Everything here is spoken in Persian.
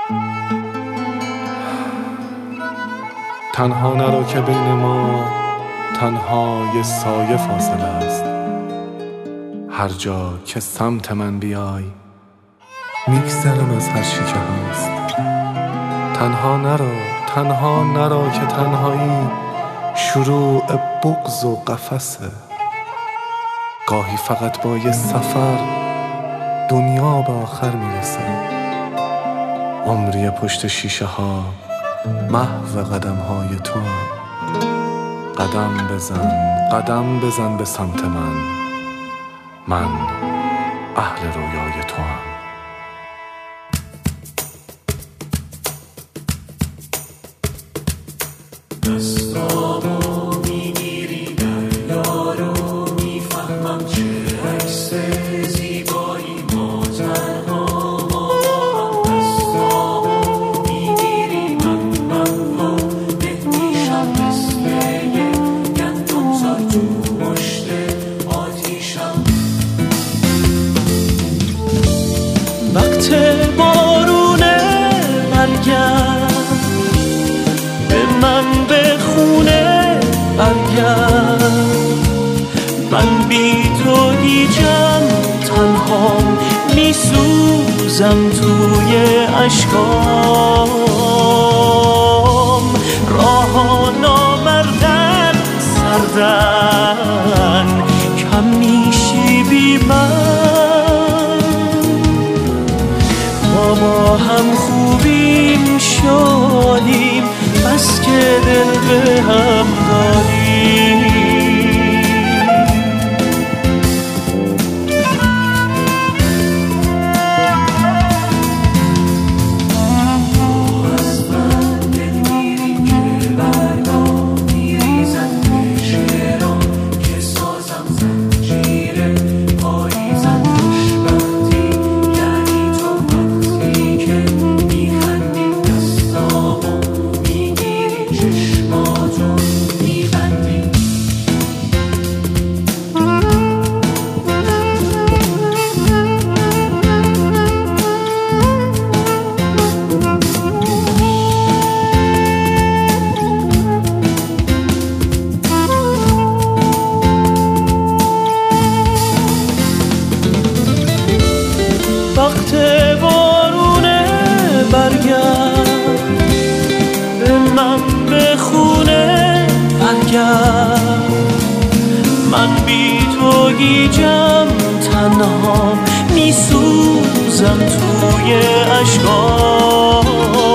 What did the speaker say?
تنها نرو که بین ما تنها یه سایه فاصله است. هر جا که سمت من بیای میگذرم از هر چی که هست. تنها نرو که تنهایی شروع بغض و قفسه. گاهی فقط با یه سفر دنیا به آخر میرسه. عمری پشت شیشه ها محو قدم های تو هم. قدم بزن به سمت من اهل رویای تو هم. دستامو میگیری دریا رو میفهمم چه عکس زیبایی ما تنها ما هم. دستامو میگیری من نمیشم مثل یه گندم زار تو مشت آتیشم. وقت بارونه برگرد به من بخونه برگرد. من بی تو هیچم تنها میسوزم توی اشکام. راه نامردن سردن کم میشی بی من. ما با هم خوبیم شادیم بس که دل به هم داریم. تو از من دل میریم که برگا میریزن به شعرام که سازم زنجیر پاییزن. خوشبختی یعنی تو وقتی که میخندی دستامو میگیری چشماتو میبندی. وقت بارونه برگرد به من بخونه برگرد. من بی تو گیجم تنها میسوزم توی اشکام.